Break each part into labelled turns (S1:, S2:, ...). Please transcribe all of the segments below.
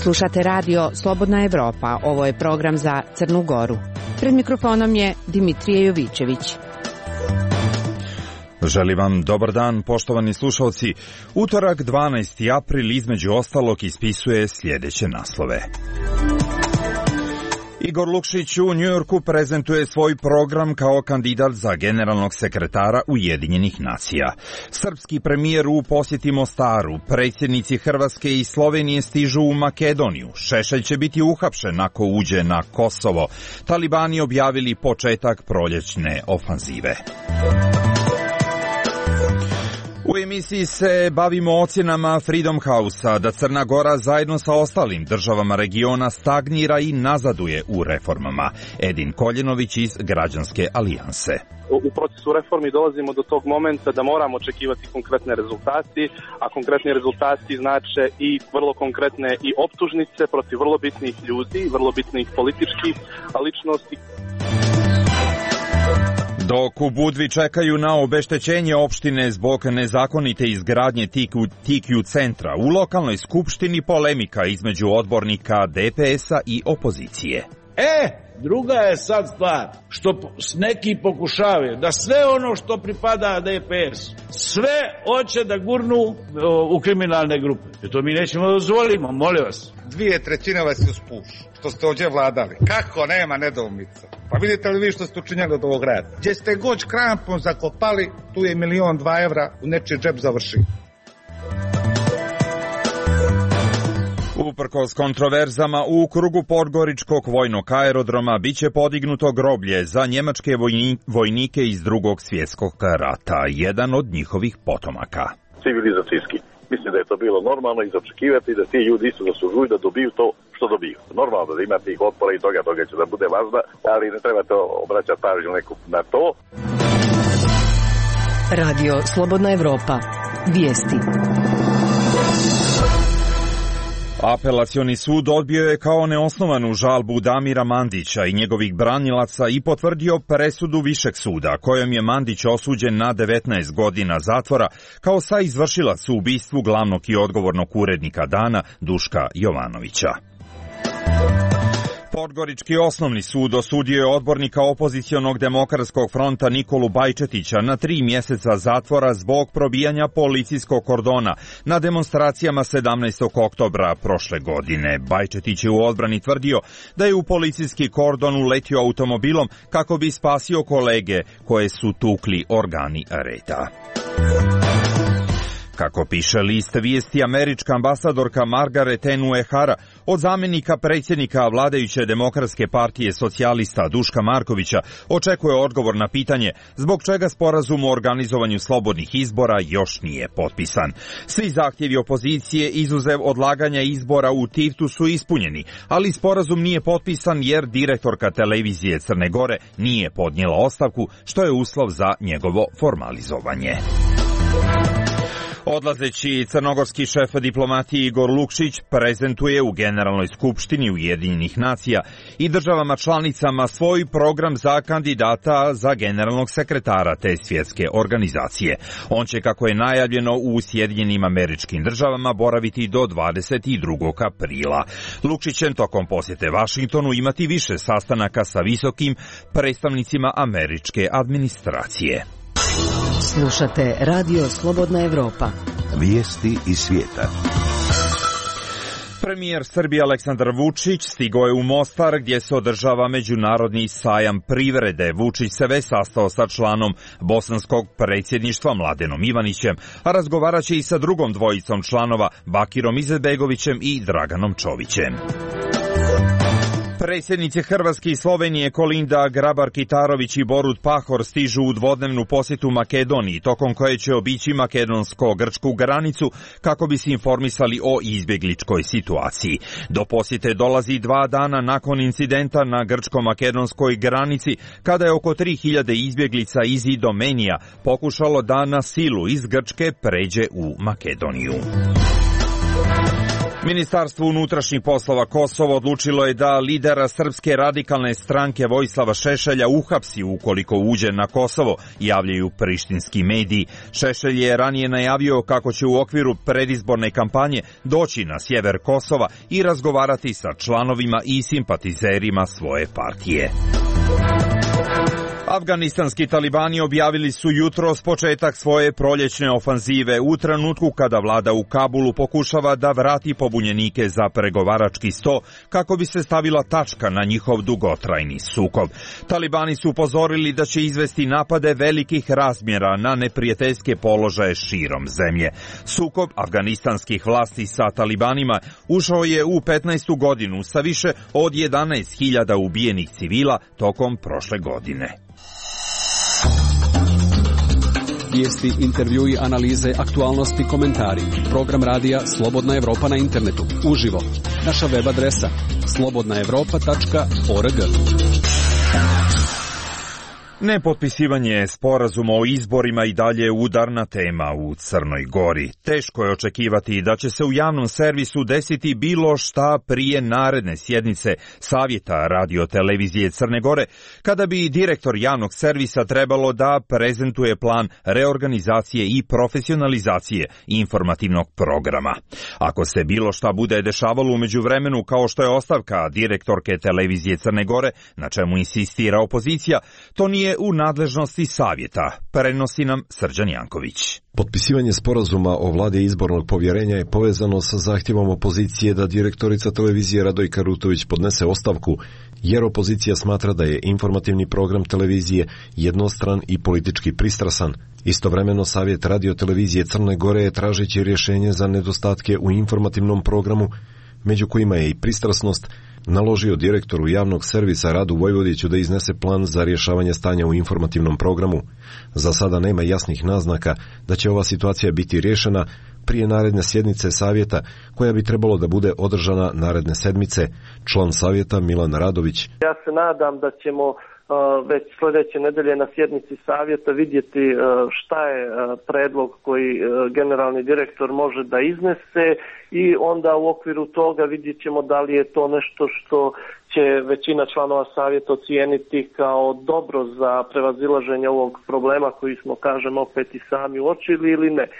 S1: Slušate radio Slobodna Evropa, ovo je program za Crnu Goru. Pred mikrofonom je Dimitrije Jovićević.
S2: Želim vam dobar dan, poštovani slušalci. Utorak 12. april između ostalog ispisuje sljedeće naslove. Igor Lukšić u Njujorku prezentuje svoj program kao kandidat za generalnog sekretara Ujedinjenih nacija. Srpski premijer u posjeti Mostaru, predsjednici Hrvatske i Slovenije stižu u Makedoniju. Šešelj će biti uhapšen ako uđe na Kosovo. Talibani objavili početak proljećne ofanzive. U emisiji se bavimo ocjenama Freedom House-a da Crna Gora zajedno sa ostalim državama regiona stagnira i nazaduje u reformama. Edin Koljenović iz Građanske alijanse.
S3: U procesu reformi dolazimo do tog momenta da moramo očekivati konkretne rezultati, a konkretni rezultati znače i vrlo konkretne i optužnice protiv vrlo bitnih ljudi, vrlo bitnih političkih ličnosti.
S2: Dok u Budvi čekaju na obeštećenje opštine zbog nezakonite izgradnje TQ centra, u lokalnoj skupštini polemika između odbornika DPS-a i opozicije.
S4: Druga je sad stvar što neki pokušavaju da sve ono što pripada DPS, sve hoće da gurnu u kriminalne grupe. I to mi nećemo da dozvolimo, molim vas.
S5: 2/3 vas je spuš, što ste ovdje vladali. Kako nema nedoumica? Pa vidite li vi što ste učinjali od ovog rada? Gdje ste god krampom zakopali, tu je 1.000.000 evra u nečiji džep završi.
S2: Uprkos kontroverzama u krugu Podgoričkog vojnog aerodroma biće podignuto groblje za njemačke vojnike iz Drugog svjetskog rata, jedan od njihovih potomaka.
S6: Civilizacijski. Mislim da je to bilo normalno i zaočekivati da ti ljudi isto zaslužuju da dobiju to što dobiju. Normalno da ima tih otpora i toga će da bude važno, ali ne treba to obraćati pažnju na to.
S1: Radio Slobodna Evropa. Vijesti.
S2: Apelacioni sud odbio je kao neosnovanu žalbu Damira Mandića i njegovih branilaca i potvrdio presudu Višeg suda, kojom je Mandić osuđen na 19 godina zatvora kao saizvršilac u ubistvu glavnog i odgovornog urednika Dana Duška Jovanovića. Podgorički osnovni sud osudio je odbornika opozicionog Demokratskog fronta Nikolu Bajčetića na 3 mjeseca zatvora zbog probijanja policijskog kordona na demonstracijama 17. oktobra prošle godine. Bajčetić je u odbrani tvrdio da je u policijski kordon uletio automobilom kako bi spasio kolege koje su tukli organi reda. Kako piše list vijesti, američka ambasadorka Margaret Enuehara od zamjenika predsjednika vladajuće Demokratske partije socijalista Duška Markovića očekuje odgovor na pitanje zbog čega sporazum o organizovanju slobodnih izbora još nije potpisan. Svi zahtjevi opozicije izuzev odlaganja izbora u Tivtu su ispunjeni, ali sporazum nije potpisan jer direktorka televizije Crne Gore nije podnijela ostavku, što je uslov za njegovo formalizovanje. Odlazeći crnogorski šef diplomatije Igor Lukšić prezentuje u Generalnoj skupštini Ujedinjenih nacija i državama članicama svoj program za kandidata za generalnog sekretara te svjetske organizacije. On će, kako je najavljeno, u Sjedinjenim Američkim Državama boraviti do 22. aprila. Lukšić će tokom posjete Vašingtonu imati više sastanaka sa visokim predstavnicima američke administracije.
S1: Slušate Radio Slobodna Evropa.
S7: Vijesti iz svijeta.
S2: Premijer Srbije Aleksandar Vučić stigao je u Mostar gdje se održava međunarodni sajam privrede. Vučić se već sastao sa članom bosanskog predsjedništva Mladenom Ivanićem, a razgovarat će i sa drugom dvojicom članova Bakirom Izetbegovićem i Draganom Čovićem. Predsjednici Hrvatske i Slovenije Kolinda Grabar-Kitarović i Borut Pahor stižu u dvodnevnu posjetu Makedoniji, tokom koje će obići makedonsko-grčku granicu kako bi se informisali o izbjegličkoj situaciji. Do posjete dolazi 2 dana nakon incidenta na grčko-makedonskoj granici, kada je oko 3000 izbjeglica iz Idomenija pokušalo da na silu iz Grčke pređe u Makedoniju. Ministarstvo unutrašnjih poslova Kosovo odlučilo je da lidera Srpske radikalne stranke Vojislava Šešelja uhapsi ukoliko uđe na Kosovo, javljaju prištinski mediji. Šešelj je ranije najavio kako će u okviru predizborne kampanje doći na sjever Kosova i razgovarati sa članovima i simpatizerima svoje partije. Afganistanski talibani objavili su jutros početak svoje proljećne ofanzive u trenutku kada vlada u Kabulu pokušava da vrati pobunjenike za pregovarački sto kako bi se stavila tačka na njihov dugotrajni sukob. Talibani su upozorili da će izvesti napade velikih razmjera na neprijateljske položaje širom zemlje. Sukob afganistanskih vlasti sa talibanima ušao je u 15. godinu sa više od 11.000 ubijenih civila tokom prošle godine.
S8: Vijesti, intervjui, analize, aktualnosti, komentari. Program radija Slobodna Evropa na internetu. Uživo. Naša web adresa slobodnaevropa.org.
S2: Nepotpisivanje sporazuma o izborima i dalje udarna tema u Crnoj Gori. Teško je očekivati da će se u javnom servisu desiti bilo šta prije naredne sjednice Savjeta radiotelevizije Crne Gore, kada bi direktor javnog servisa trebalo da prezentuje plan reorganizacije i profesionalizacije informativnog programa. Ako se bilo šta bude dešavalo u međuvremenu, kao što je ostavka direktorke televizije Crne Gore, na čemu insistira opozicija, to nije u nadležnosti Savjeta, prenosi nam Srđan Janković.
S9: Potpisivanje sporazuma o vladi izbornog povjerenja je povezano sa zahtjevom opozicije da direktorica televizije Radojka Rutović podnese ostavku, jer opozicija smatra da je informativni program televizije jednostran i politički pristrasan. Istovremeno Savjet radiotelevizije Crne Gore je, tražeći rješenje za nedostatke u informativnom programu, među kojima je i pristrasnost, naložio direktoru javnog servisa Radu Vojvodiću da iznese plan za rješavanje stanja u informativnom programu. Za sada nema jasnih naznaka da će ova situacija biti riješena prije naredne sjednice Savjeta, koja bi trebalo da bude održana naredne sedmice. Član Savjeta Milan Radović.
S10: Ja se nadam da ćemo već sljedeće nedelje na sjednici Savjeta vidjeti šta je predlog koji generalni direktor može da iznese i onda u okviru toga vidjet ćemo da li je to nešto što će većina članova Savjeta ocijeniti kao dobro za prevazilaženje ovog problema koji smo, kažem, opet i sami uočili ili ne.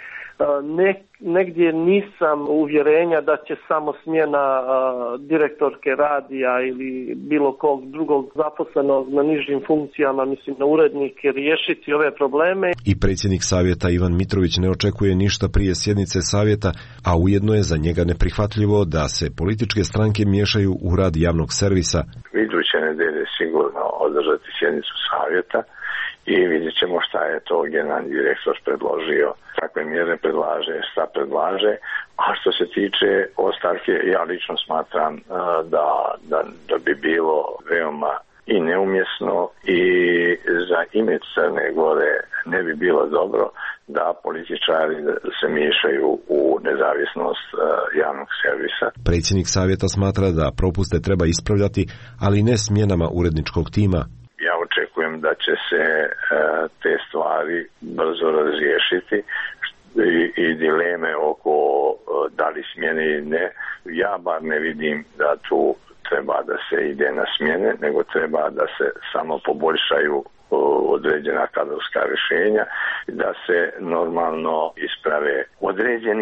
S10: Negdje nisam uvjerenja da će samo smjena direktorke radija ili bilo kog drugog zaposlenog na nižim funkcijama, mislim na urednike, riješiti ove probleme.
S9: I predsjednik Savjeta Ivan Mitrović ne očekuje ništa prije sjednice Savjeta, a ujedno je za njega neprihvatljivo da se političke stranke miješaju u rad javnog servisa.
S11: Iduće nedelje sigurno održati sjednicu Savjeta i vidjet ćemo šta je to generalni direktor predložio, kakve mjere predlaže, šta predlaže. A što se tiče ostavke, ja lično smatram da bi bilo veoma i neumjesno i za ime Crne Gore ne bi bilo dobro da političari se miješaju u nezavisnost javnog servisa.
S9: Predsjednik Savjeta smatra da propuste treba ispravljati, ali ne smjenama uredničkog tima.
S11: Ja očekujem da će se te stvari brzo razriješiti i dileme oko da li smjene ili ne. Ja bar ne vidim da tu treba da se ide na smjene, nego treba da se samo poboljšaju određena kadrovska rješenja, da se normalno isprave određeni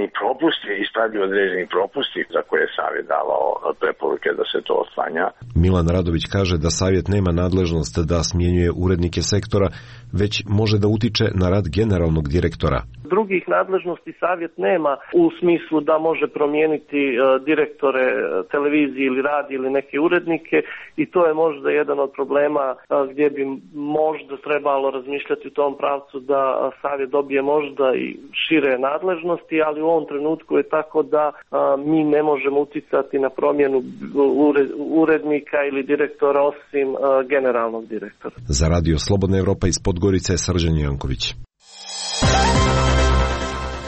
S11: propusti za koje je Savjet davao preporuke da se to otklanja.
S9: Milan Radović kaže da Savjet nema nadležnost da smjenjuje urednike sektora, već može da utiče na rad generalnog direktora.
S10: Drugih nadležnosti Savjet nema u smislu da može promijeniti direktore televizije ili radija ili neke urednike, i to je možda jedan od problema gdje bi možda trebalo razmišljati u tom pravcu da Savjet dobije možda i šire nadležnosti, ali u ovom trenutku je tako da mi ne možemo uticati na promjenu urednika ili direktora osim generalnog direktora.
S9: Za Radio Slobodna Evropa iz Podgorice, Srđan Janković.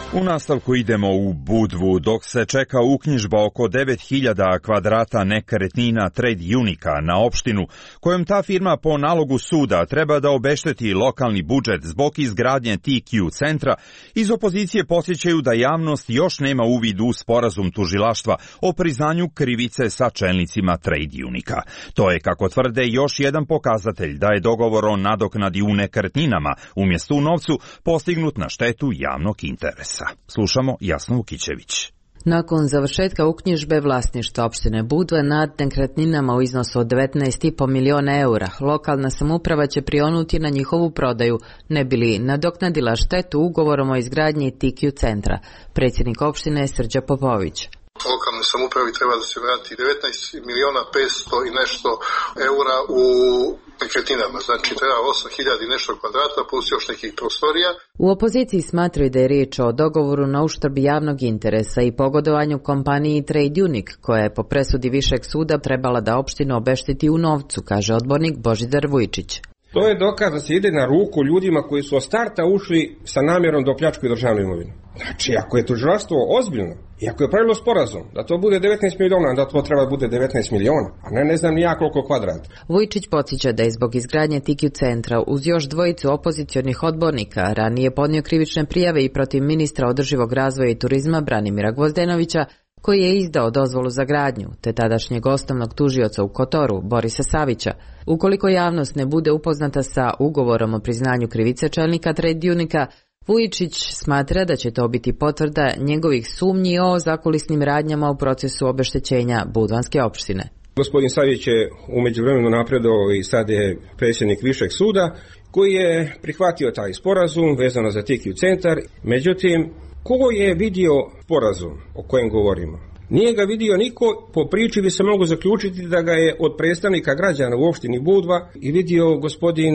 S2: U nastavku idemo u Budvu, dok se čeka uknjižba oko 9000 kvadrata nekretnina Trade Unica na opštinu, kojom ta firma po nalogu suda treba da obešteti lokalni budžet zbog izgradnje TQ centra, iz opozicije podsjećaju da javnost još nema uvid u sporazum tužilaštva o priznanju krivice sa čelnicima Trade Unica. To je, kako tvrde, još jedan pokazatelj da je dogovor o nadoknadi u nekretninama umjesto u novcu postignut na štetu javnog interesa. Slušamo Jasnu Vukićević.
S12: Nakon završetka uknjižbe vlasništva opštine Budva nad nekretninama u iznosu od 19,5 miliona eura, lokalna samouprava će prionuti na njihovu prodaju, ne bi li nadoknadila štetu ugovorom o izgradnji TQ centra. Predsjednik opštine je Srđa Popović.
S13: Lokalne samoupravi treba da se vrati 19 miliona 500 i nešto eura u nekretninama. Znači treba 8.000 i nešto kvadrata plus još nekih prostorija.
S12: U opoziciji smatraju da je riječ o dogovoru na uštrb javnog interesa i pogodovanju kompaniji Trade Unique, koja je po presudi Višeg suda trebala da opštinu obešteti u novcu, kaže odbornik Božidar Vujčić.
S14: To je dokaz da se ide na ruku ljudima koji su od starta ušli sa namjerom da opljačkaju državnu imovinu. Znači, ako je tužilaštvo ozbiljno i ako je pravilo sporazum da to bude 19 miliona, da to treba bude 19 miliona, a ne znam ni ja koliko kvadrata.
S12: Vujčić podsjeća da je zbog izgradnje TQ centra uz još dvojicu opozicionih odbornika ranije podnio krivične prijave i protiv ministra održivog razvoja i turizma Branimira Gvozdenovića, koji je izdao dozvolu za gradnju, te tadašnjeg osnovnog tužioca u Kotoru, Borisa Savića. Ukoliko javnost ne bude upoznata sa ugovorom o priznanju krivice čelnika Trade Unica, Vujičić smatra da će to biti potvrda njegovih sumnji o zakulisnim radnjama u procesu obeštećenja Budvanske opštine.
S14: Gospodin Savić je u međuvremenu napredovao i sad je predsjednik Višeg suda, koji je prihvatio taj sporazum vezano za TQ centar. Međutim, ko je vidio sporazum o kojem govorimo? Nije ga vidio niko, po priči bi se mogu zaključiti da ga je od predstavnika građana u opštini Budva i vidio gospodin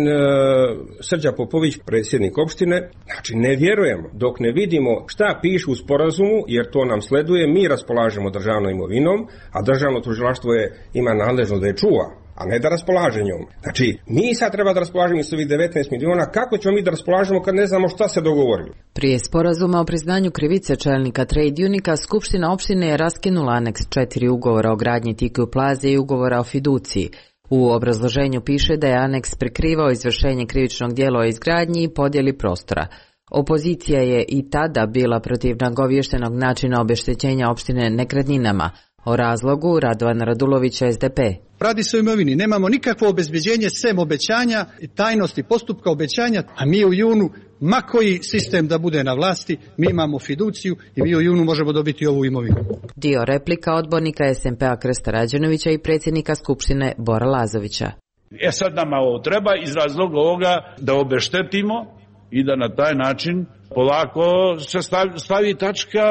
S14: Srđa Popović, predsjednik opštine. Znači, ne vjerujemo dok ne vidimo šta piše u sporazumu, jer to nam sleduje, mi raspolažemo državnom imovinom, a državno tužilaštvo ima nadležnost da je čuva, a ne da raspolaže njom. Znači, mi sad treba da raspolažemo s ovih 19 miliona, kako ćemo mi da raspolažemo kad ne znamo šta se dogovorili?
S12: Prije sporazuma o priznanju krivice čelnika Trade Unica, Skupština opštine je raskinula aneks 4 ugovora o gradnji TQ plaze i ugovora o fiduciji. U obrazloženju piše da je aneks prikrivao izvršenje krivičnog djela o izgradnji i podjeli prostora. Opozicija je i tada bila protiv nagovještenog načina obeštećenja opštine nekretninama. O razlogu Radovan Radulović, SDP.
S15: Radi se o imovini, nemamo nikakvo obezbeđenje sem obećanja i tajnosti postupka obećanja, a mi u junu, ma koji sistem da bude na vlasti, mi imamo fiduciju i mi u junu možemo dobiti ovu imovinu.
S12: Dio replika odbornika SMP-a Krsta Rađenovića i predsjednika Skupštine Bora Lazovića.
S4: Sad nama ovo treba iz razloga ovoga da obeštetimo i da na taj način polako se stavi tačka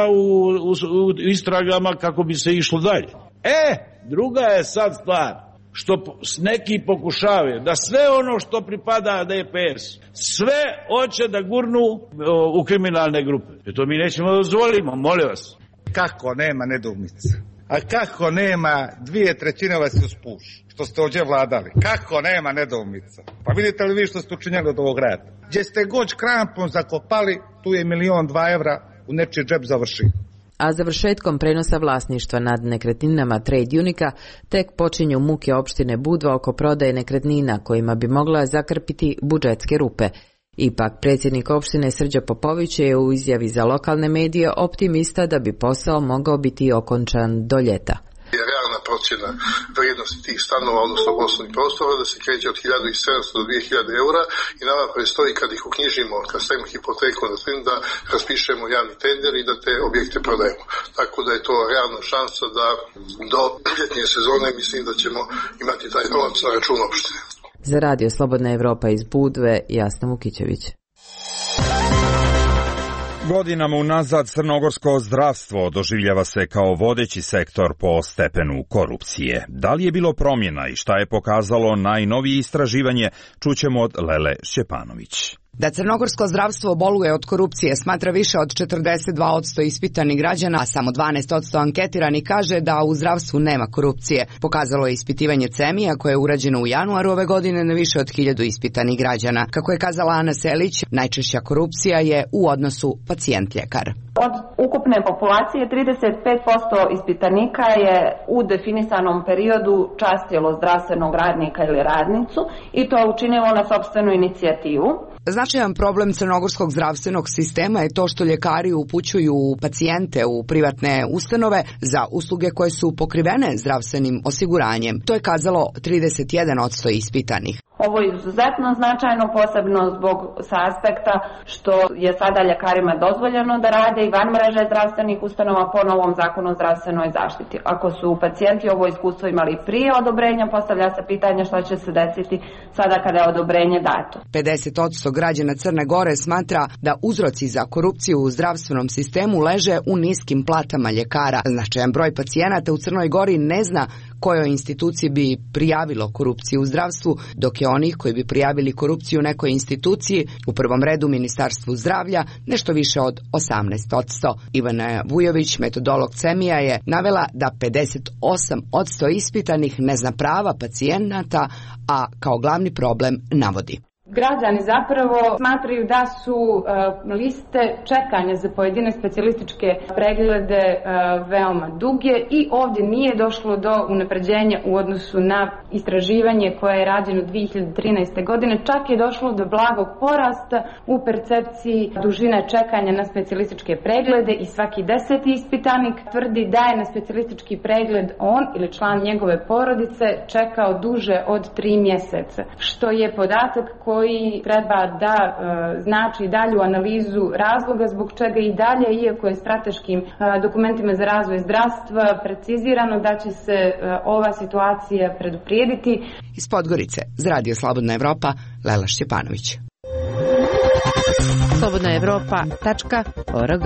S4: u istragama kako bi se išlo dalje. Druga je sad stvar što neki pokušavaju da sve ono što pripada DPS, sve hoće da gurnu u kriminalne grupe. To mi nećemo dozvolimo, molim vas.
S5: Kako nema nedoumica? A kako nema 2/3 vas u spuš, što ste ovdje vladali? Kako nema nedoumica? Pa vidite li vi što ste učinjeli od ovog rata? Gdje ste god krampom zakopali, tu je 1-2 miliona evra u nečiji džep završi.
S12: A završetkom prenosa vlasništva nad nekretninama Trade Unica tek počinju muke opštine Budva oko prodaje nekretnina kojima bi mogla zakrpiti budžetske rupe. Ipak, predsjednik opštine Srđa Popović je u izjavi za lokalne medije optimista da bi posao mogao biti okončan do ljeta.
S13: Realna procjena vrijednosti tih stanova, odnosno poslovnih prostora, da se kreće od 1.700 do 2.000 eura i nama predstoji kad ih uknjižimo, kad stavimo hipoteku na plin, da raspišemo javni tender i da te objekte prodajemo. Tako da je to realna šansa da do ljetnje sezone mislim da ćemo imati taj novac na račun opštine.
S12: Za Radio Slobodna Evropa iz Budve, Jasna Vukićević.
S2: Godinama unazad crnogorsko zdravstvo doživljava se kao vodeći sektor po stepenu korupcije. Da li je bilo promjena i šta je pokazalo najnovije istraživanje, čućemo od Lele Šćepanović.
S16: Da crnogorsko zdravstvo boluje od korupcije smatra više od 42% ispitanih građana, a samo 12% anketiranih kaže da u zdravstvu nema korupcije. Pokazalo je ispitivanje CEMI-a koje je urađeno u januaru ove godine na više od 1000 ispitanih građana. Kako je kazala Ana Selić, najčešća korupcija je u odnosu pacijent-ljekar.
S17: Od ukupne populacije 35% ispitanika je u definisanom periodu častilo zdravstvenog radnika ili radnicu i to učinilo na sopstvenu inicijativu.
S16: Značajan problem crnogorskog zdravstvenog sistema je to što ljekari upućuju pacijente u privatne ustanove za usluge koje su pokrivene zdravstvenim osiguranjem. To je kazalo 31% ispitanih.
S17: Ovo je izuzetno značajno, posebno zbog sa aspekta što je sada ljekarima dozvoljeno da rade i van mreže zdravstvenih ustanova po novom zakonu o zdravstvenoj zaštiti. Ako su pacijenti ovo iskustvo imali prije odobrenja, postavlja se pitanje što će se desiti sada kada je odobrenje dato.
S16: 50% građana Crne Gore smatra da uzroci za korupciju u zdravstvenom sistemu leže u niskim platama ljekara. Značajan broj pacijenata u Crnoj Gori ne zna kojoj instituciji bi prijavilo korupciju u zdravstvu, dok je onih koji bi prijavili korupciju nekoj instituciji, u prvom redu Ministarstvu zdravlja, nešto više od 18%. Ivana Vujović, metodolog CEMIA, je navela da 58% ispitanih ne zna prava pacijenata, a kao glavni problem navodi:
S18: građani zapravo smatraju da su liste čekanja za pojedine specijalističke preglede veoma duge i ovdje nije došlo do unapređenja u odnosu na istraživanje koje je rađeno 2013. godine. Čak je došlo do blagog porasta u percepciji dužine čekanja na specijalističke preglede i svaki 10. ispitanik tvrdi da je na specijalistički pregled on ili član njegove porodice čekao duže od 3 mjeseca, što je podatak koji treba da znači dalju analizu razloga zbog čega i dalje, iako je strateškim dokumentima za razvoj zdravstva precizirano da će se ova situacija preduprijediti.
S16: Iz Podgorice, za Radio Slobodna Evropa, Lela Šćepanović.
S1: slobodnaevropa.org.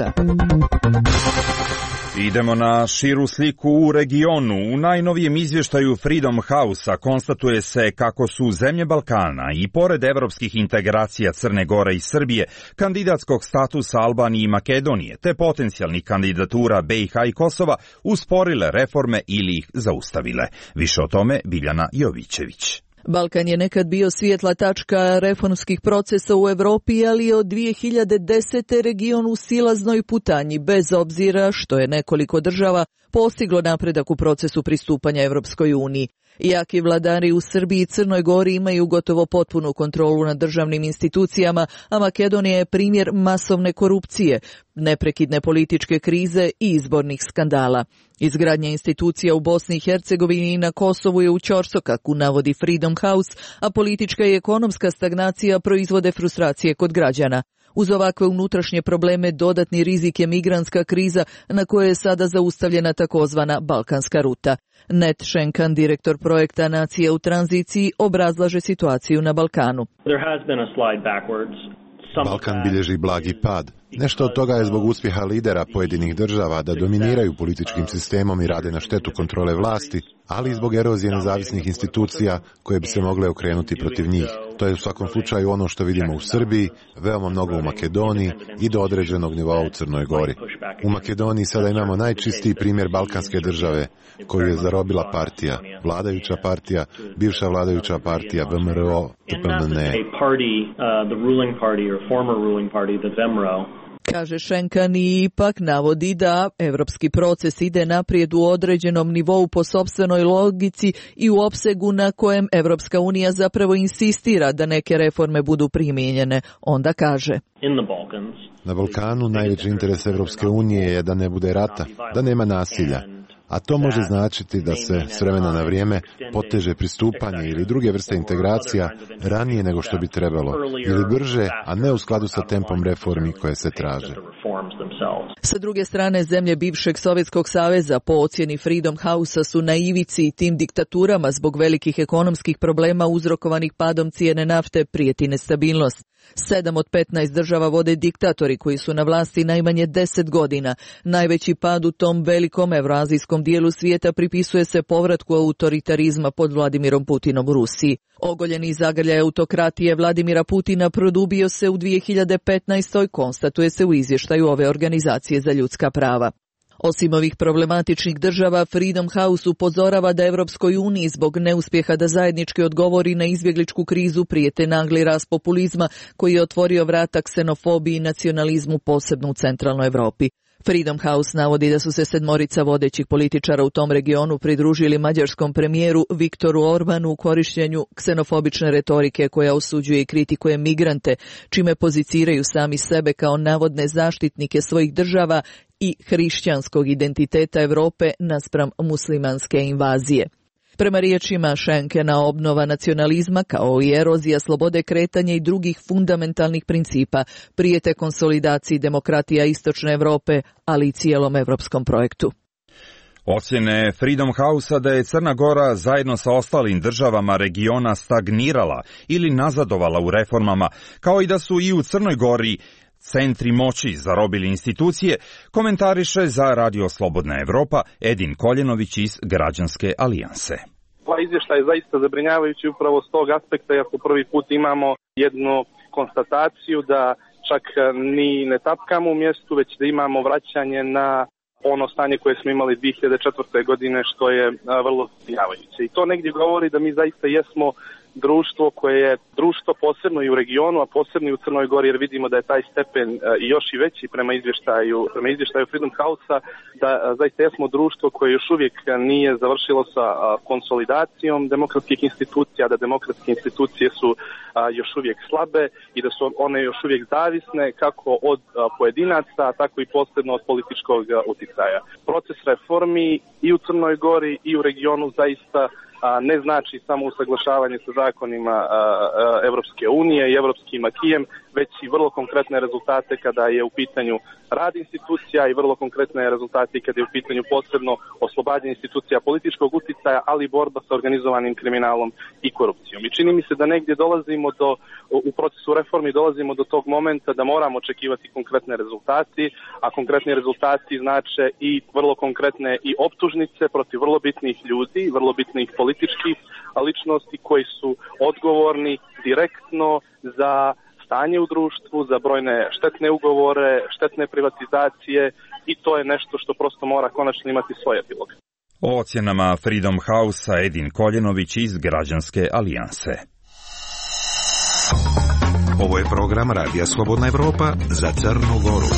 S2: Idemo na širu sliku u regionu. U najnovijem izvještaju Freedom House-a konstatuje se kako su zemlje Balkana i pored evropskih integracija Crne Gore i Srbije, kandidatskog statusa Albanije i Makedonije, te potencijalnih kandidatura BiH i Kosova usporile reforme ili ih zaustavile. Više o tome Biljana Jovićević.
S19: Balkan je nekad bio svijetla tačka reformskih procesa u Europi, ali je od 2010. region u silaznoj putanji, bez obzira što je nekoliko država postiglo napredak u procesu pristupanja Europskoj uniji. Jaki vladari u Srbiji i Crnoj Gori imaju gotovo potpunu kontrolu nad državnim institucijama, a Makedonija je primjer masovne korupcije, neprekidne političke krize i izbornih skandala. Izgradnja institucija u Bosni i Hercegovini i na Kosovu je u ćorsokaku, navodi Freedom House, a politička i ekonomska stagnacija proizvode frustracije kod građana. Uz ovakve unutrašnje probleme dodatni rizik je migrantska kriza na kojoj je sada zaustavljena takozvana balkanska ruta. Ned Schenkan, direktor projekta Nacije u tranziciji, obrazlaže situaciju na Balkanu.
S20: Balkan bilježi blagi pad. Nešto od toga je zbog uspjeha lidera pojedinih država da dominiraju političkim sistemom i rade na štetu kontrole vlasti, ali i zbog erozije nezavisnih institucija koje bi se mogle okrenuti protiv njih. To je u svakom slučaju ono što vidimo u Srbiji, veoma mnogo u Makedoniji i do određenog nivoa u Crnoj Gori. U Makedoniji sada imamo najčistiji primjer balkanske države koju je zarobila partija, vladajuća partija, bivša vladajuća partija VMRO, TPMN.
S19: Kaže Schenkan i ipak navodi da evropski proces ide naprijed u određenom nivou po sopstvenoj logici i u opsegu na kojem Evropska unija zapravo insistira da neke reforme budu primijenjene. Onda kaže:
S20: na Balkanu najveći interes Evropske unije je da ne bude rata, da nema nasilja. A to može značiti da se s vremena na vrijeme poteže pristupanje ili druge vrste integracija ranije nego što bi trebalo, ili brže, a ne u skladu sa tempom reformi koje se traže.
S19: Sa druge strane, zemlje bivšeg Sovjetskog saveza po ocjeni Freedom House-a su na ivici i tim diktaturama zbog velikih ekonomskih problema uzrokovanih padom cijene nafte prijeti nestabilnost. 7 od 15 država vode diktatori koji su na vlasti najmanje 10 godina. Najveći pad u tom velikom evroazijskom dijelu svijeta pripisuje se povratku autoritarizma pod Vladimirom Putinom u Rusiji. Ogoljeni zagrljaj autokratije Vladimira Putina produbio se u 2015. konstatuje se u izvještaju ove organizacije za ljudska prava. Osim ovih problematičnih država, Freedom House upozorava da Evropskoj uniji zbog neuspjeha da zajednički odgovori na izbjegličku krizu prijete nagli rast populizma koji je otvorio vrata ksenofobiji i nacionalizmu posebno u centralnoj Europi. Freedom House navodi da su se 7 vodećih političara u tom regionu pridružili mađarskom premijeru Viktoru Orbanu u korištenju ksenofobične retorike koja osuđuje i kritikuje migrante, čime poziciraju sami sebe kao navodne zaštitnike svojih država i hrišćanskog identiteta Europe naspram muslimanske invazije. Prema riječima Schenkena, obnova nacionalizma kao i erozija slobode kretanja i drugih fundamentalnih principa prijete konsolidaciji demokratija Istočne Europe, ali i cijelom evropskom projektu.
S2: Ocjene Freedom House-a da je Crna Gora zajedno sa ostalim državama regiona stagnirala ili nazadovala u reformama, kao i da su i u Crnoj Gori centri moći zarobili institucije, komentariše za Radio Slobodna Evropa Edin Koljenović iz Građanske alijanse.
S3: Ovaj izvještaj je zaista zabrinjavajući upravo s tog aspekta, iako prvi put imamo jednu konstataciju da čak ni ne tapkamo u mjestu, već da imamo vraćanje na ono stanje koje smo imali 2004. godine, što je vrlo zabrinjavajuće. I to negdje govori da mi zaista jesmo društvo koje je društvo posebno i u regionu, a posebno i u Crnoj Gori, jer vidimo da je taj stepen još i veći prema izvještaju Freedom House-a, da zaista jesmo društvo koje još uvijek nije završilo sa konsolidacijom demokratskih institucija, da demokratske institucije su još uvijek slabe i da su one još uvijek zavisne kako od pojedinaca, tako i posebno od političkog uticaja. Proces reformi i u Crnoj Gori i u regionu zaista ne znači samo usaglašavanje sa zakonima Evropske unije i evropskim akijem, već i vrlo konkretne rezultate kada je u pitanju rad institucija i vrlo konkretne rezultate kada je u pitanju posebno oslobađanje institucija političkog uticaja, ali i borba sa organizovanim kriminalom i korupcijom. I čini mi se da negdje dolazimo u procesu reformi dolazimo do tog momenta da moramo očekivati konkretne rezultati, a konkretni rezultati znače i vrlo konkretne i optužnice protiv vrlo bitnih ljudi, vrlo bitnih političkih ličnosti koji su odgovorni direktno za stanje u društvu, za brojne štetne ugovore, štetne privatizacije i to je nešto što prosto mora konačno imati svoj epilog.
S2: O ocjenama Freedom House-a Edin Koljenović iz Građanske alijanse.
S7: Ovo je program Radija Slobodna Evropa za Crnu Goru.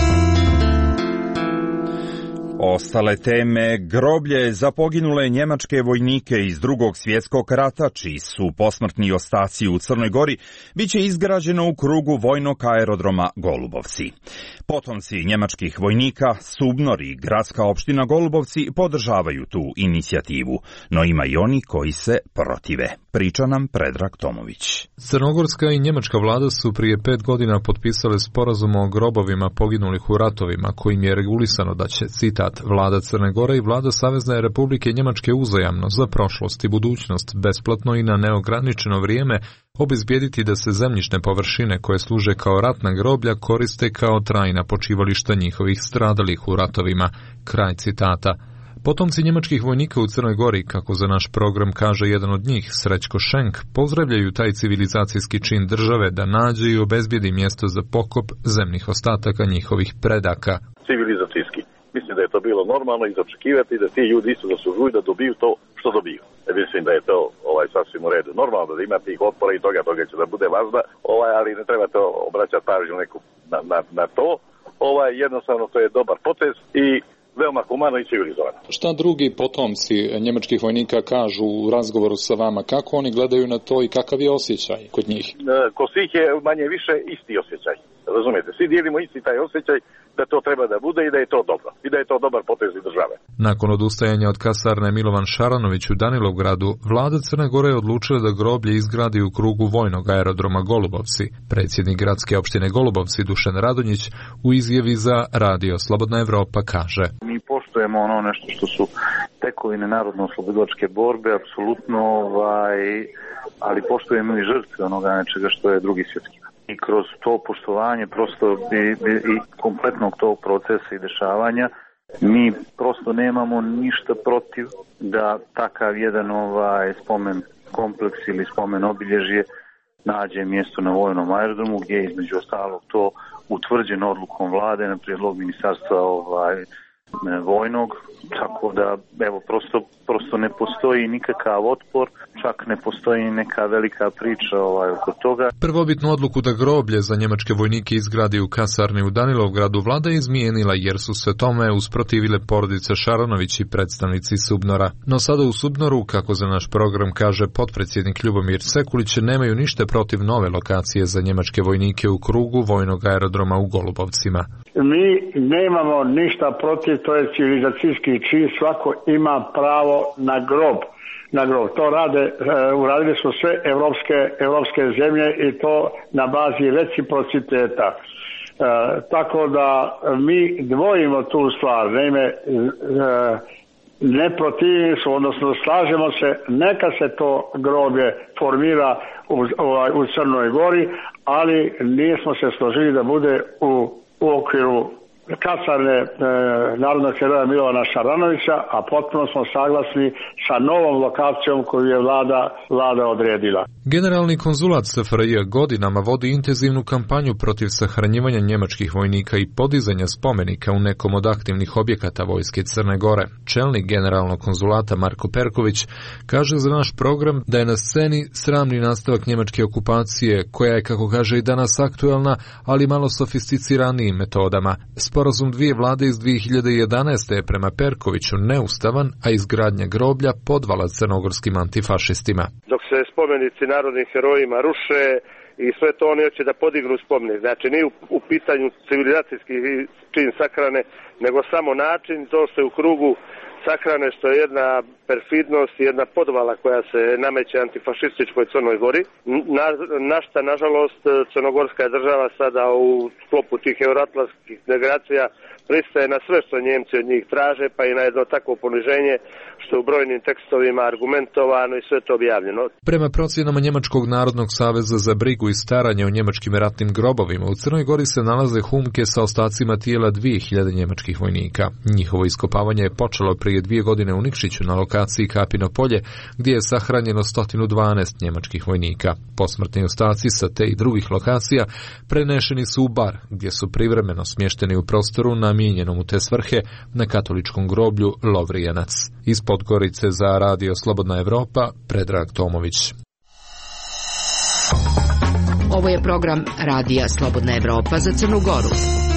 S2: Ostale teme: groblje za poginule njemačke vojnike iz Drugog svjetskog rata, čiji su posmrtni ostaci u Crnoj Gori, biće izgrađeno u krugu vojnog aerodroma Golubovci. Potomci njemačkih vojnika, Subnor i gradska opština Golubovci podržavaju tu inicijativu, no ima i oni koji se protive. Priča nam Predrag Tomović.
S21: Crnogorska i njemačka vlada su prije 5 godina potpisale sporazum o grobovima poginulih u ratovima, kojim je regulisano da će, citat, vlada Crne Gore i vlada Savezne Republike Njemačke uzajamno za prošlost i budućnost besplatno i na neograničeno vrijeme obezbijediti da se zemljišne površine koje služe kao ratna groblja koriste kao trajna počivališta njihovih stradalih u ratovima. Kraj citata. Potomci njemačkih vojnika u Crnoj Gori, kako za naš program kaže jedan od njih, Srećko Šenk, pozdravljaju taj civilizacijski čin države da nađe i obezbijedi mjesto za pokop zemnih ostataka njihovih predaka.
S6: Civilizacijski. Mislim da je to bilo normalno i očekivati da ti ljudi isto zaslužuju da dobiju to što dobiju. Mislim da je to sasvim u redu. Normalno da ima tih otpora i toga će da bude vazda, ali ne treba to obraćati pažnju neku na to. Jednostavno to je dobar potez i veoma humano i civilizovano.
S21: Šta drugi potomci njemačkih vojnika kažu u razgovoru sa vama? Kako oni gledaju na to i kakav je osjećaj kod njih?
S6: Kod svih je manje više isti osjećaj. Razumijete, svi dijelimo isti taj osjećaj da to treba da bude i da je to dobro. I da je to dobar potez i države.
S21: Nakon odustajanja od kasarne Milovan Šaranović u Danilovgradu, vlada Crne Gore je odlučila da groblje izgradi u krugu vojnog aerodroma Golubovci. Predsjednik gradske opštine Golubovci Dušan Radonjić u izjavi za Radio Slobodna Evropa kaže:
S22: Mi poštujemo nešto što su tekovine narodno-oslobodilačke borbe, apsolutno, ali poštujemo i žrtve onoga nečega što je Drugi svjetski rat. I kroz to poštovanje prosto i kompletnog tog procesa i dešavanja mi prosto nemamo ništa protiv da takav jedan spomen kompleks ili spomen obilježje nađe mjesto na vojnom aerodromu, gdje je između ostalog to utvrđeno odlukom vlade na prijedlog ministarstva vojnog, tako da prosto prosto ne postoji nikakav otpor, čak ne postoji neka velika priča oko toga.
S21: Prvobitnu odluku da groblje za njemačke vojnike izgradi u kasarni u Danilovgradu vlada je izmijenila jer su se tome usprotivile porodice Šaranović i predstavnici Subnora. No sada u Subnoru, kako za naš program kaže potpredsjednik Ljubomir Sekulić, nemaju ništa protiv nove lokacije za njemačke vojnike u krugu vojnog aerodroma u Golubovcima.
S8: Mi nemamo ništa protiv, to je civilizacijski čin, svako ima pravo na grob. To uradili su sve evropske zemlje i to na bazi reciprociteta. Tako da mi dvojimo tu stvar, ne protivimo se, odnosno slažemo se, neka se to groblje formira u Crnoj Gori, ali nismo se složili da bude u okviru kasarne narodnog heroja Milovana Šaranovića, a potpuno smo saglasni sa novom lokacijom koju je vlada odredila.
S21: Generalni konzulat SFRJ godinama vodi intenzivnu kampanju protiv sahranjivanja njemačkih vojnika i podizanja spomenika u nekom od aktivnih objekata vojske Crne Gore. Čelnik generalnog konzulata Marko Perković kaže za naš program da je na sceni sramni nastavak njemačke okupacije, koja je, kako kaže, i danas aktuelna, ali malo sofisticiranijim metodama. Sporazum dvije vlade iz 2011. je prema Perkoviću neustavan, a izgradnja groblja podvala crnogorskim antifašistima.
S11: Dok se spomenici narodnim herojima ruše i sve to, oni hoće da podignu spomenik. Znači nije u pitanju civilizacijski čin sahrane, nego samo način, to što je u krugu sahrane, što je jedna perfidnost i jedna podvala koja se nameće antifašističkoj Crnoj Gori. Na šta, nažalost, crnogorska država sada u sklopu tih euroatlantskih integracija pristaje na sve što Njemci od njih traže, pa i na jedno takvo poniženje što je u brojnim tekstovima argumentovano i sve to objavljeno.
S21: Prema procjenama Njemačkog narodnog saveza za brigu i staranje o njemačkim ratnim grobovima, u Crnoj Gori se nalaze humke sa ostacima tijela 2000 njemačkih vojnika. Njihovo iskopavanje je počelo prije 2 godine u Nikšiću na lokaciji Kapino polje, gdje je sahranjeno 112 njemačkih vojnika. Posmrtni ostaci sa te i drugih lokacija prenešeni su u Bar, gdje su privremeno smješteni u prostoru namijenjenom u te svrhe na katoličkom groblju Lovrijanac. Iz Podgorice za Radio Slobodna Evropa, Predrag Tomović.
S23: Ovo je program Radija Slobodna Evropa za Crnu Goru.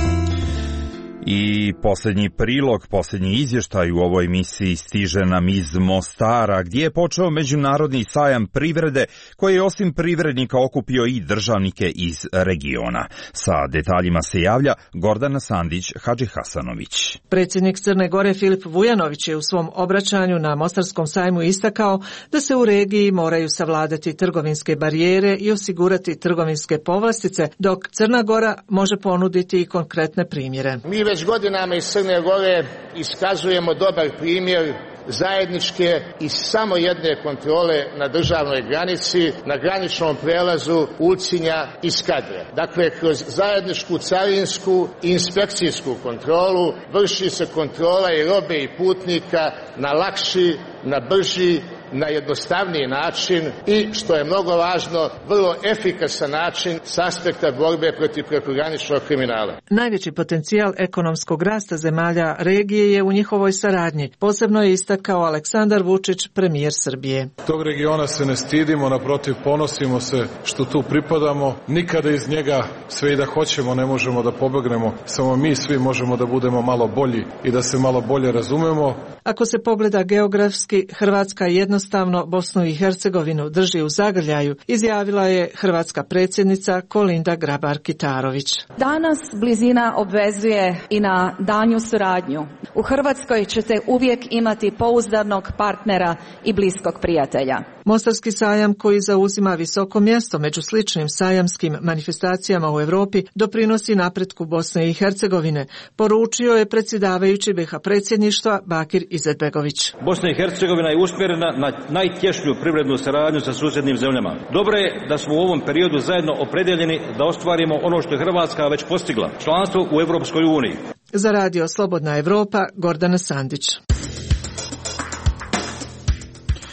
S2: I posljednji prilog, posljednji izvještaj u ovoj emisiji stiže nam iz Mostara, gdje je počeo međunarodni sajam privrede koji je osim privrednika okupio i državnike iz regiona. Sa detaljima se javlja Gordana Sandić-Hadžihasanović.
S24: Predsjednik Crne Gore Filip Vujanović je u svom obraćanju na Mostarskom sajmu istakao da se u regiji moraju savladati trgovinske barijere i osigurati trgovinske povlastice, dok Crna Gora može ponuditi i konkretne primjere.
S25: Mi već godinama iz Crne Gore iskazujemo dobar primjer zajedničke i samo jedne kontrole na državnoj granici, na graničnom prelazu Ulcinja i Skadre. Dakle, kroz zajedničku carinsku i inspekcijsku kontrolu vrši se kontrola i robe i putnika na lakši, na brži, na jednostavniji način i, što je mnogo važno, vrlo efikasan način s aspekta borbe protiv prekograničnog kriminala.
S24: Najveći potencijal ekonomskog rasta zemalja regije je u njihovoj saradnji. Posebno je istakao Aleksandar Vučić, premijer Srbije.
S26: Tog regiona se ne stidimo, naprotiv ponosimo se što tu pripadamo. Nikada iz njega, sve i da hoćemo, ne možemo da pobegnemo. Samo mi svi možemo da budemo malo bolji i da se malo bolje razumemo.
S24: Ako se pogleda geografski, Hrvatska jednostavno Bosnu i Hercegovinu drži u zagrljaju, izjavila je hrvatska predsjednica Kolinda Grabar-Kitarović.
S27: Danas blizina obvezuje i na daljnju suradnju. U Hrvatskoj ćete uvijek imati pouzdanog partnera i bliskog prijatelja.
S24: Mostarski sajam, koji zauzima visoko mjesto među sličnim sajamskim manifestacijama u Europi, doprinosi napretku Bosne i Hercegovine, poručio je predsjedavajući BiH predsjedništva Bakir Izetbegović.
S28: Bosna i Hercegovina je usmjerena na najtješnju privrednu saradnju sa susjednim zemljama. Dobro je da smo u ovom periodu zajedno opredjeljeni da ostvarimo ono što je Hrvatska već postigla, članstvo u Europskoj uniji.
S24: Za Radio Slobodna Evropa, Gordana Sandić.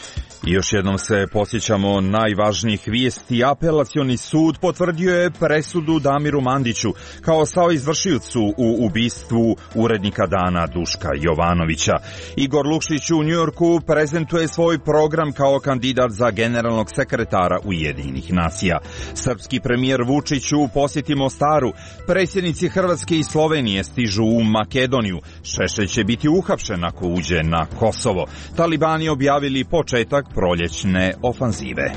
S2: I još jednom se podsjećamo najvažnijih vijesti. Apelacioni sud potvrdio je presudu Damiru Mandiću kao saoizvršiocu u ubistvu urednika Dana Duška Jovanovića. Igor Lukšić u Njujorku prezentuje svoj program kao kandidat za generalnog sekretara Ujedinjenih nacija. Srpski premijer Vučić u posjeti Mostaru. Predsjednici Hrvatske i Slovenije stižu u Makedoniju. Šešelj će biti uhapšen ako uđe na Kosovo. Talibani objavili početak proljećne ofanzive.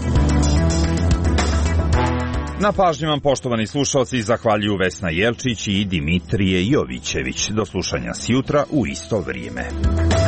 S2: Na pažnji vam, poštovani slušalci, zahvaljuju Vesna Jelčić i Dimitrije Jovićević. Do slušanja sjutra u isto vrijeme.